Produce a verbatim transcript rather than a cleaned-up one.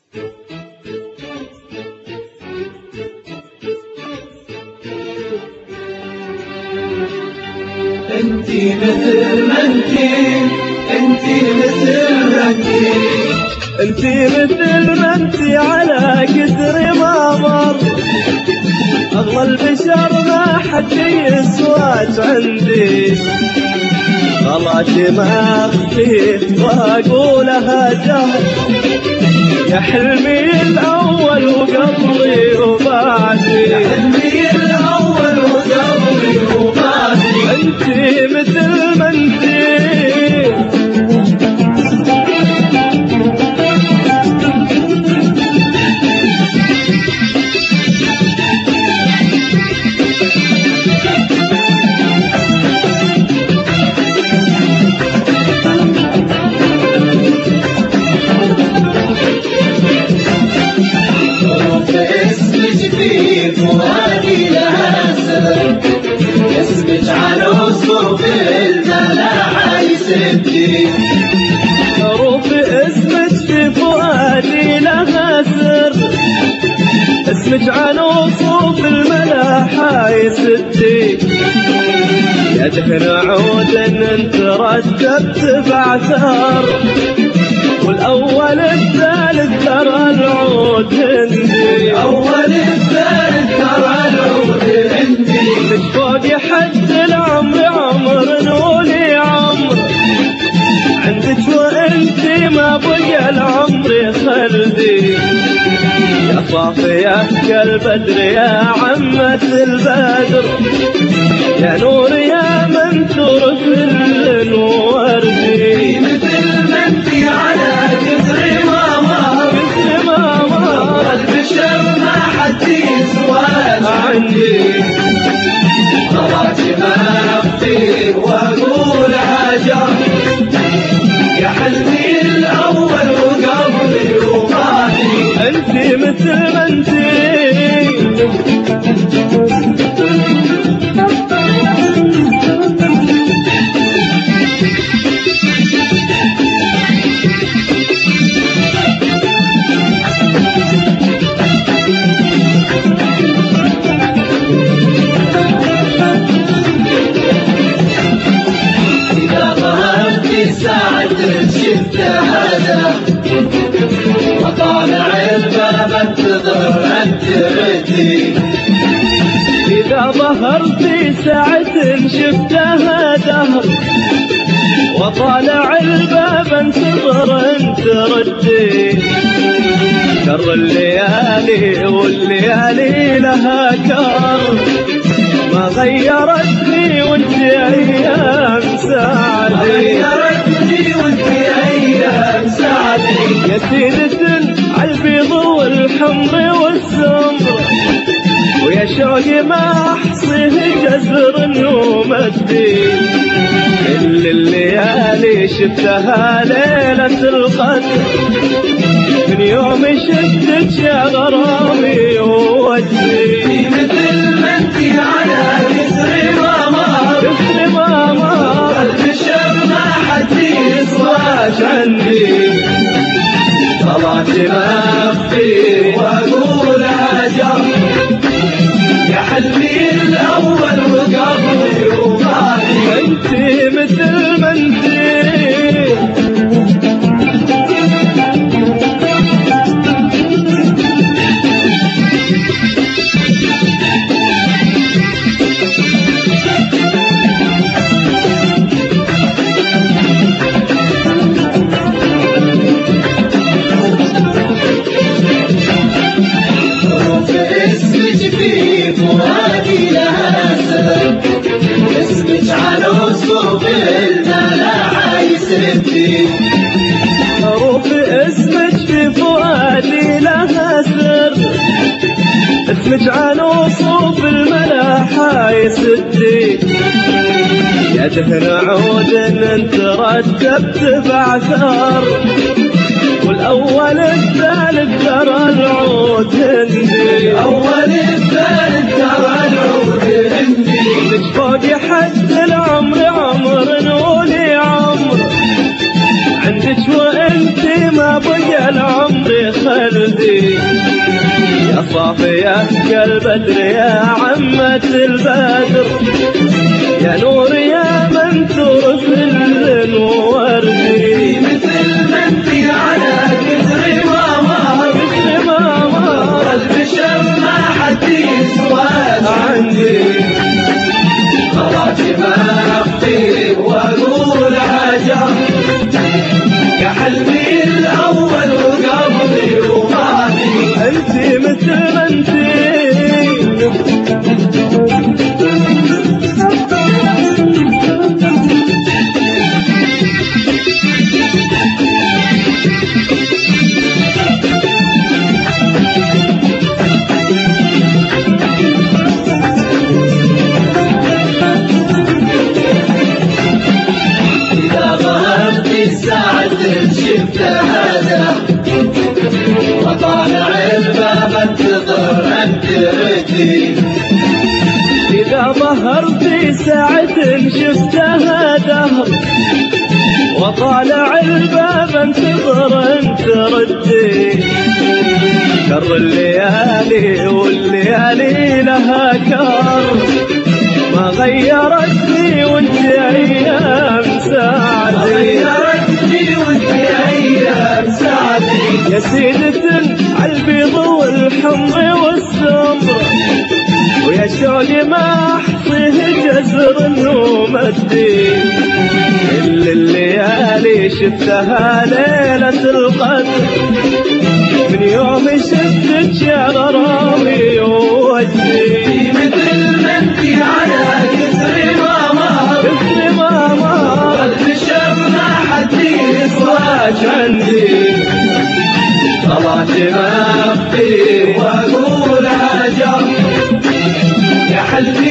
انتي مثل ما انتي، انتي مثل ما انتي، انتي مثل ما انتي على قدر ما مر. اغلى البشر ما حد يسواك عندي، غلاتي ما اخفيه واقولها جهر. يا حلمي الاول وقبلي وبعدي، يا حلمي الاول وقبلي وبعدي، انتي مثل ما انتي. فؤادي لها سر، اسمك عروس في الملاحة يسدي. حروف اسمك في فؤادي لها سر، اسمك عنوص في الملاحة يسدي. يا دهن عود انت رتبت بعثر، والاول الثالث ترى العود هندي. اول الثالث ترى العود هندي، مش فوق حد العمر عمر نولي عمر. عندك وانتي ما بقى العمر خلدي. يا صافية كالبدر يا عمة البدر، يا نور يا منثور في الوردي. مثل ما انتي على قدر ما مر، مثل ما مر البشر ما حد يسواك عندي. غلاتي ما اخفيه واقولها جهر. يا حلمي الاول وقبلي وبعدي، انتي مثل ما انتي. شفت هذا وطالع الباب انتظر انت ردي. إذا ظهرتي ساعة شفتها دهر، وطالع الباب انتظر انت ردي. كر الليالي والليالي لها كر، ما غيرتني وانت ايام سعدي. غيرتني وانت ايام سعدي، يا سيدة عالبيض والحمر والسمر، ويا شوقي ما احصيه جزر ومدي. كل الليالي شفتها ليلة القدر، من يوم شفتك يا غرامي ووجهي. مثل ما انتي على كسر ما مر، كسر ما مر البشر ما حد يسواك عندي. غلاتي ما اخفيه واقولها جهر. يا حلمي الاول وقبلي وبعدي، انتي مثل ما انتي. اسمك في فؤادي لها سر، اسمك عروس في الملاحة يسدي. حروف اسمك في فؤادي لها سر، اسمك عنوص في الملاحة يسدي. يا دهن عود انت رتبت بعثر، والاول الثالث ترى العود هندي. اول الثالث ترى العود هندي، مش فوق حد العمر عمر نولي عمر. عندك وانتي ما ما بقى العمر خلدي يا صافية كالبدر يا عمة البدر يا نور يا منثور فل ووردي مثل ما انت على كثر ما مر مثل ما مر قلب شم ما حد يسواك عندي خلاص ما اخفي واقول حاجه يا حلمي الاول وقبلي وماضي انتي مثل ما انتي شفت هذا وطالع الباب انتظر انت ردي إذا ظهرتي ساعة شفتها دهر وطالع الباب انتظر انت ردي كر الليالي والليالي لها كر ما غيرتني وانت ايام ساعتي غيرتني وانت ايام ساعتي يا سيدة البيض والحمر والسمر ويا شوقي ما احصيه جزر ومدي كل الليالي شفتها ليلة القدر من يوم شفتك يا غرامي ووجدي مثل ما انت على كثر ما مر كثر ما مر قلب شم ما حد يسواك عندي صلاتي ما اخفي واقول حاجه يا حلمي